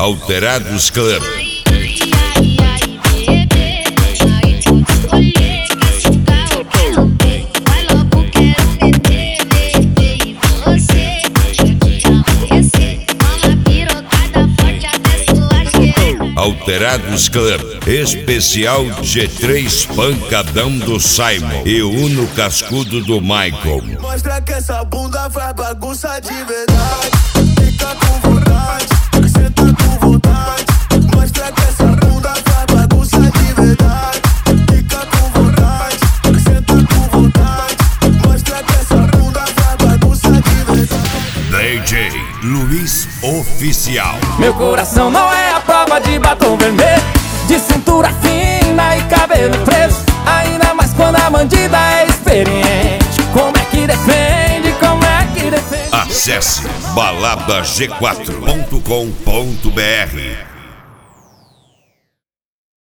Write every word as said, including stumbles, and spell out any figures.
Alterados Club. Alterados Club, especial G três Pancadão do Simon e Uno Cascudo do Michael. Mostra que essa bunda faz bagunça de verdade. Fica com vontade, senta com vontade. Mostra que essa bunda faz bagunça de verdade. Fica com vontade, senta com vontade. Mostra que essa bunda faz bagunça de verdade. D J Luiz Oficial. Meu coração não é a prova de batom vermelho, de cintura fina e cabelo preso. Ainda mais quando a bandida é experiente. Como é que defende, como é que defende? Acesse balada g quatro ponto com ponto br.